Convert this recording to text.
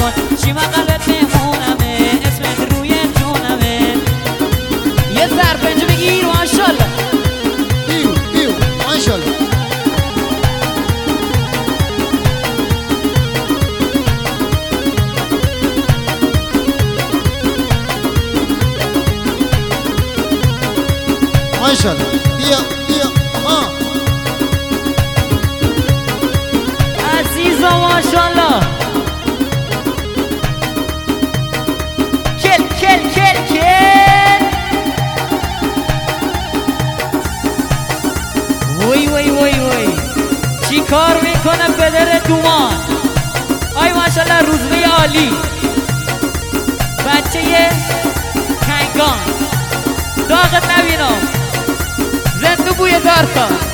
کن چی من قلبت مهمونمه اسمت روی جونمه یه ضرب اینجا بگیر ماشالله ایو ماشالله ماشالله بیا عزیزا ماشالله کل وی چی کار میکنه پدر دومان آی ماشالله روزبه عالی بچه کنگان داغت نبینم زنده بوی دارتا